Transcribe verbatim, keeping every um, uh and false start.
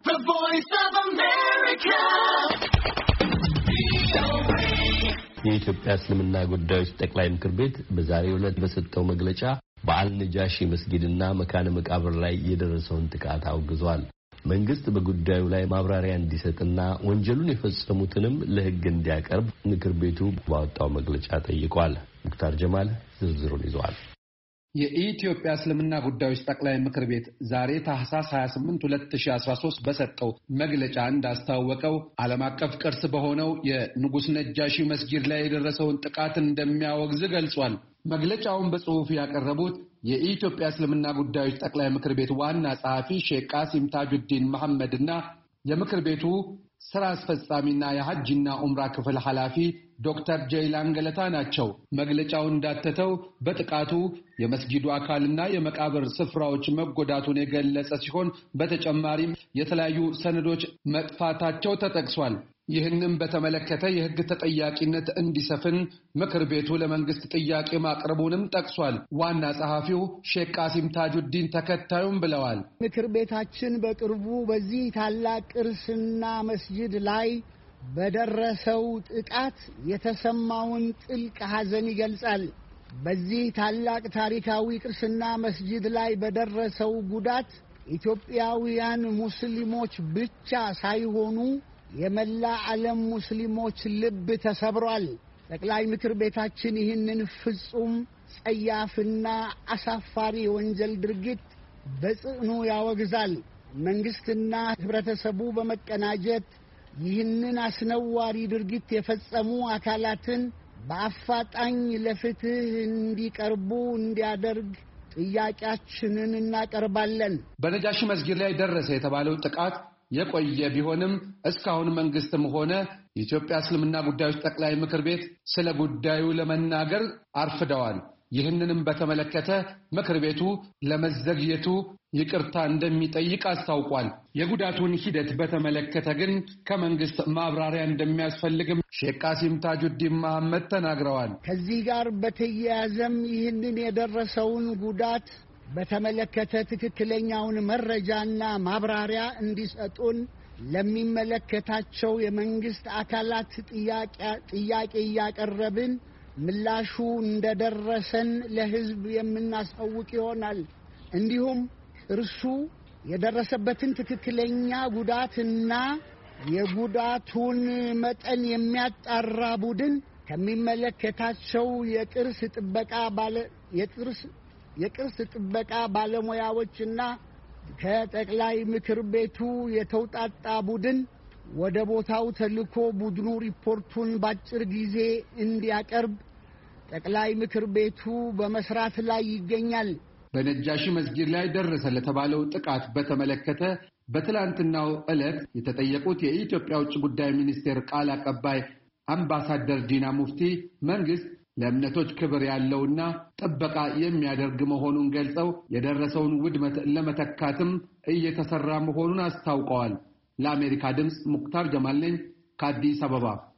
The Voice of America. የኢትዮጵያ እስልምና ጉዳዮች ጠቅላይ ምክር ቤት በዛሬው ዕለት በሰጠው መግለጫ በአልነጃሺ መስጊድና መካነ መቃብር ላይ የደረሰውን ጥቃት አውግዟል። መንግስት በጉዳዩ ላይ ማብራሪያ እንዲሰጥና ወንጀሉን የፈጸሙትንም ለሕግ እንዲያቀርብ ምክር ቤቱ ባወጣው መግለጫ ጠይቋል። ሙክታር ጀማል ዝርዝሩን ይዟል። የኢትዮጵያ እስልምና ጉዳዮች ጠቅላይ ምክር ቤት ዛሬ ታህሳስ ሃያ ስምንት ሁለት ሺህ አስራ ሶስት በሰጠው መግለጫ እንዳስታወቀው ዓለም አቀፍ ቅርስ በሆነው የንጉስ ነጃሺ መስጊድ ላይ የደረሰውን ጥቃት እንደሚያወግዝ ገልጿል። መግለጫውን በጽሑፍ ያቀረቡት የኢትዮጵያ እስልምና ጉዳዮች ጠቅላይ ምክር ቤት ዋና ጸሐፊ ሼክ ቃሲም ታጁዲን መሐመድና የምክር ቤቱ ስራ አስፈጻሚና የሐጅና ዑምራ ክፍል ኃላፊ ዶክተር ጀይላን ገለታ ናቸው። መግለጫው እንዳተተው በጥቃቱ የመስጊዱ አካልና የመቃብር ስፍራዎች መጎዳቱን የገለጸ ሲሆን በተጨማሪም የተለያዩ ሰነዶች መጥፋታቸው ተጠቅሷል። ይህንን በተመለከተ የሕግ ተጠያቂነት እንዲሰፍን ምክር ቤቱ ለመንግስት ጥያቄ ማቅረቡንም ጠቅሷል። ዋና ጸሐፊው ሼክ ቃሲም ታጁዲን ተከታዩም ብለዋል። ምክር ቤታችን በቅርቡ በዚህ ታላቅ ቅርስና መስጊድ ላይ በደረሰው ጥቃት የተሰማውን ጥልቅ ሐዘን ይገልጻል። በዚህ ታላቅ ታሪካዊ ቅርስና መስጊድ ላይ በደረሰው ጉዳት ኢትዮጵያውያን ሙስሊሞች ብቻ ሳይሆኑ የመላ ዓለም ሙስሊሞች ልብ ተሰብሯል። ጠቅላይ ምክር ቤታችን ይህንን ፍጹም ጸያፍና አሳፋሪ ወንጀል ድርጊት በጽኑ ያወግዛል። መንግስትና ህብረተሰቡ በመቀናጀት ይህንን አስነዋሪ ድርጊት የፈጸሙ አካላትን በአፋጣኝ ለፍትህ እንዲቀርቡ እንዲያደርግ ጥያቄያችንን እናቀርባለን። በነጃሺ መስጊድ ላይ ደረሰ የተባለው ጥቃት የቆየ ቢሆንም እስካሁን መንግስትም ሆነ የኢትዮጵያ እስልምና ጉዳዮች ጠቅላይ ምክር ቤት ስለ ጉዳዩ ለመናገር አርፍደዋል። ይህንንም በተመለከተ ምክር ቤቱ ለመዘግየቱ ይቅርታ እንደሚጠይቅ አስታውቋል። የጉዳቱን ሂደት በተመለከተ ግን ከመንግስት ማብራሪያ እንደሚያስፈልግም ሼክ ቃሲም ታጁዲን መሐመድ ተናግረዋል። ከዚህ ጋር በተያያዘም ይህንን የደረሰውን ጉዳት በተመለከተ ትክክለኛውን መረጃና ማብራሪያ እንዲሰጡን ለሚመለከታቸው የመንግስት አካላት ጥያቄ ጥያቄ እያቀረብን ምላሹ እንደደረሰን ለህዝብ የምናሳውቅ ይሆናል። እንዲሁም እርሱ የደረሰበትን ትክክለኛ ጉዳትና የጉዳቱን መጠን የሚያጣራ ቡድን ከሚመለከታቸው የቅርስ ጥበቃ ባለ የቅርስ የቅርስ ጥበቃ ባለሙያዎችና ከጠቅላይ ምክር ቤቱ የተውጣጣ ቡድን ወደ ቦታው ተልኮ ቡድኑ ሪፖርቱን ባጭር ጊዜ እንዲያቀርብ ጠቅላይ ምክር ቤቱ በመስራት ላይ ይገኛል። በነጃሺ መስጊድ ላይ ደረሰ ለተባለው ጥቃት በተመለከተ በትላንትናው ዕለት የተጠየቁት የኢትዮጵያ ውጭ ጉዳይ ሚኒስቴር ቃል አቀባይ አምባሳደር ዲና ሙፍቲ መንግስት ለእምነቶች ክብር ያለውና ጥበቃ የሚያደርግ መሆኑን ገልጸው የደረሰውን ውድመት ለመተካትም እየተሰራ መሆኑን አስታውቀዋል። ለአሜሪካ ድምፅ ሙክታር ጀማል ነኝ ከአዲስ አበባ።